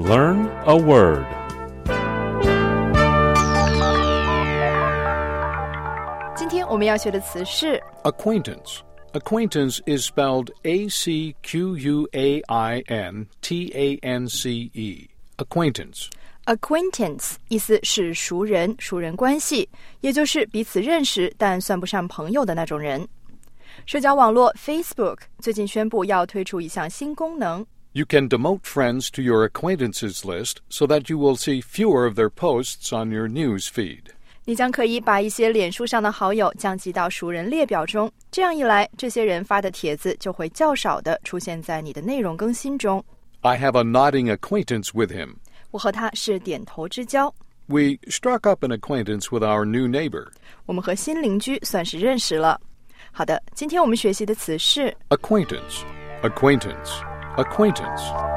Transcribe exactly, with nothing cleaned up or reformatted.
Learn a word. 我们要学的词是 Acquaintance. Acquaintance is spelled A C Q U A I N T A N C E. Acquaintance. Acquaintance 意思是熟人、熟人关系，也就是彼此认识但算不上朋友的那种人。社交网络 Facebook 最近宣布要推出一项新功能。 You can demote friends to your acquaintances list so that you will see fewer of their posts on your news feed. 你将可以把一些脸书上的好友降级到熟人列表中，这样一来，这些人发的帖子就会较少地出现在你的内容更新中。 I have a nodding acquaintance with him. 我和他是点头之交。 We struck up an acquaintance with our new neighbor. 我们和新邻居算是认识了。好的，今天我们学习的词是 Acquaintance, acquaintance, acquaintance.